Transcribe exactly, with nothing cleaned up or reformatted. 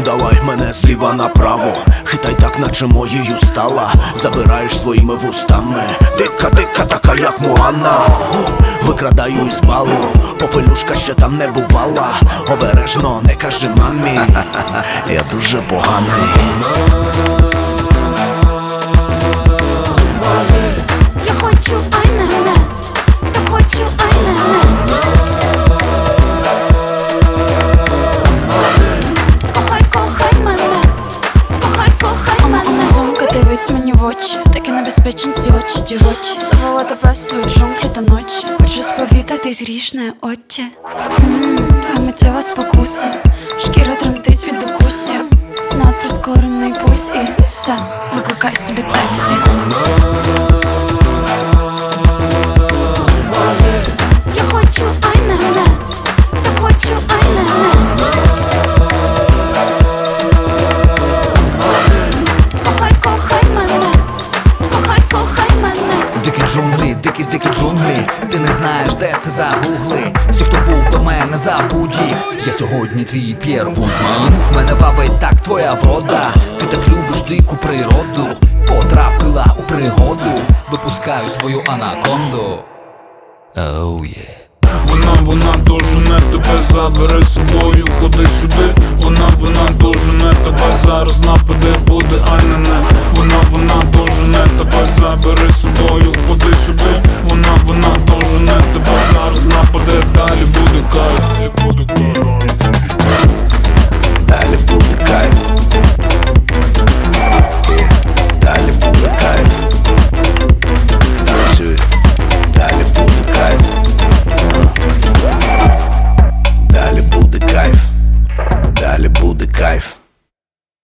Подавай мене зліва направо, хитай так, наче моєю стала. Забираєш своїми вустами, дика, дика, така як Моанна. Викрадаю із балу, попелюшка ще там не бувала. Обережно, не кажи мамі, я дуже поганий. Я хочу ай-не-не, я хочу ай-не-не. Кохай, кохай мене, кохай, кохай мене. Зумка дивись мені в очі, такі небезпечні ці очі дівочі. Завела тебе в свою джунглі та ночі. Хочу сповідати грішне отче. Ммм, твоя миттєва спокуса, шкіра тремтить від укусів. Надприскорений пульс і все, викликай собі таксі. Я хочу ай-не-не, я хочу ай-не-не. Кохай, кохай мене, кохай, кохай мене. Дикі джунглі, дикі, дикі джунглі. Ти не знаєш, де це загугли. Всі, хто був до мене, забудь їх. Я сьогодні твій П'єр Вушман. Мене бавить так твоя врода. Ти так любиш дику природу. Потрапила у пригоду. Випускаю свою анаконду. Оу, є. Вона, вона дожене тебе, забери з собою, ходи сюди. Вона, вона дожене тебе, зараз нападе, буде ай-не-не. Вона, вона дожене тебе, забери з собою, ходи сюди. Вона, вона дожене тебе, зараз нападе, далі буде кайф. Далі буде кайф. Далі буде кайф. Далі буде кайф. Далі буде кайф. Далі буде кайф. Далі буде кайф.